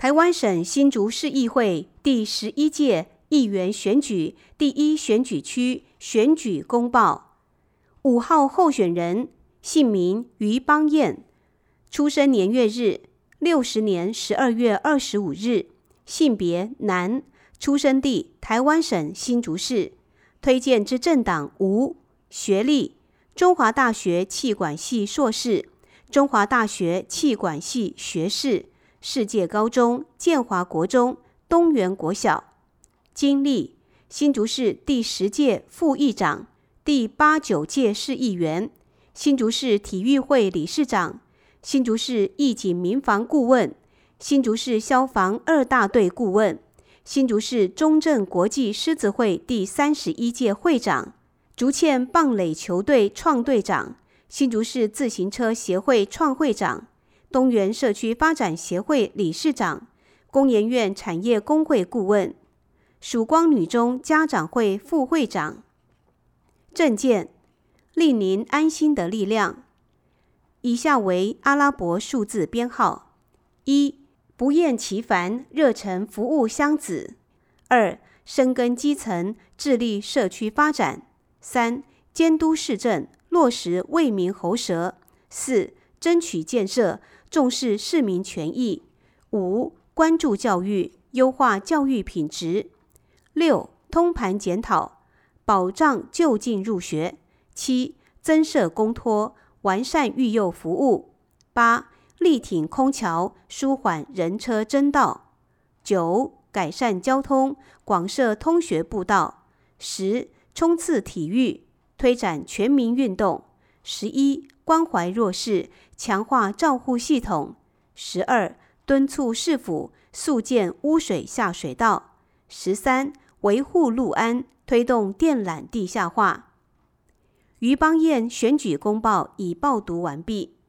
台湾省新竹市议会第11届议员选举第1选举区选举公报。5号候选人姓名于邦彦，出生年月日60年12月25日，性别男，出生地台湾省新竹市，推荐之政党无，学历中华大学企管系硕士，中华大学企管系学士，世界高中、建华国中、东园国小。经历新竹市第10届副议长，第8、9届市议员，新竹市体育会理事长，新竹市义警民防顾问，新竹市消防2大队顾问，新竹市中正国际狮子会第31届会长，竹堑棒垒球队创队长，新竹市自行车协会创会长，东园社区发展协会理事长，工研院产业工会顾问，曙光女中家长会副会长。政见：令您安心的力量。以下为阿拉伯数字编号：1. 不厌其烦，热忱服务乡子； 2. 深耕基层，致力社区发展； 3. 监督市政，落实为民喉舌； 4. 争取建设，重视市民权益； 5. 关注教育，优化教育品质； 6. 通盘检讨，保障就近入学； 7. 增设公托，完善育幼服务； 8. 力挺空桥，舒缓人车争道； 9. 改善交通，广设通学步道； 10. 冲刺体育，推展全民运动； 11. 关怀弱势，强化照护系统； 12. 敦促市府速建污水下水道； 13. 维护路安，推动电缆地下化。于邦彦选举公报已报读完毕。